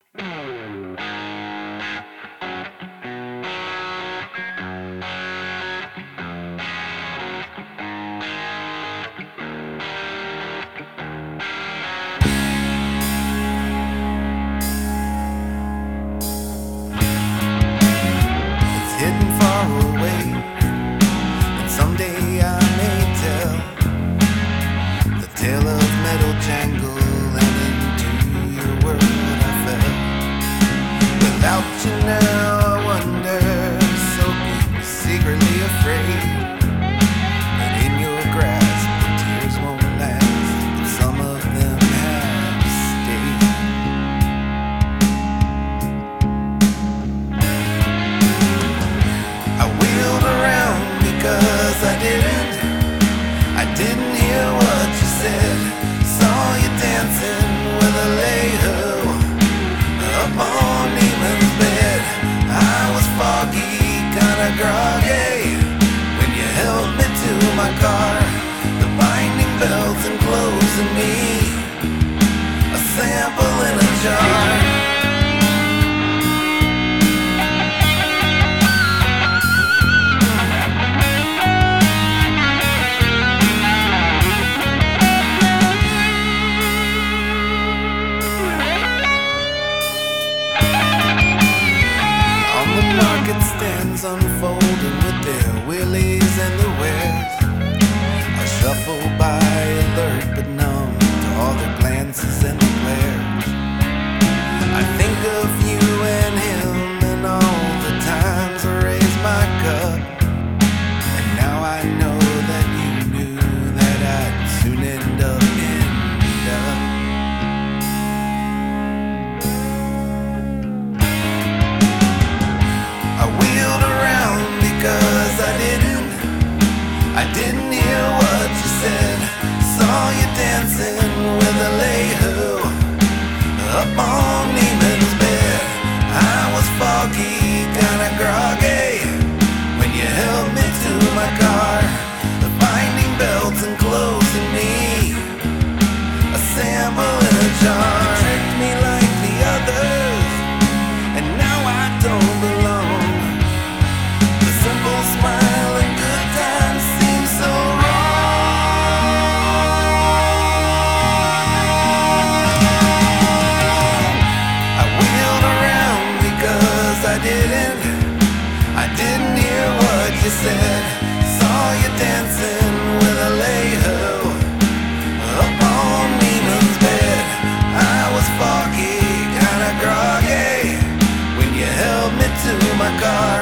Hidden far away, and someday I may tell the tale of metal jangle, and into your world I fell. Without you now I wonder, so deep, secretly afraid, but in your grasp the tears won't last, but some of them have stayed. Because I didn't hear what you said. Saw you dancing with a lay-ho up on Neiman's bed. I was foggy, kinda groggy when you held me to my car. The binding belts enclosing me, a sample in a jar. Market stands unfolding with their willies and their wares. I shuffle by alert but numb to all their glances and their glares. I think of you and him and all the times I raised my cup, and now I know that you knew that I'd soon end up. Because I didn't hear what you said. Saw you dancing with a lay-ho up on Neiman's bed. I was foggy, kinda groggy when you held me to my car. The binding belts enclosing me, a sample in a jar. You tricked me like the others, and now I don't belong. Simple smile and good times seem so wrong. I wheeled around because I didn't hear what you said. Saw you dancing with a lay-ho up on Neiman's bed. I was foggy, kinda groggy when you held me to my car.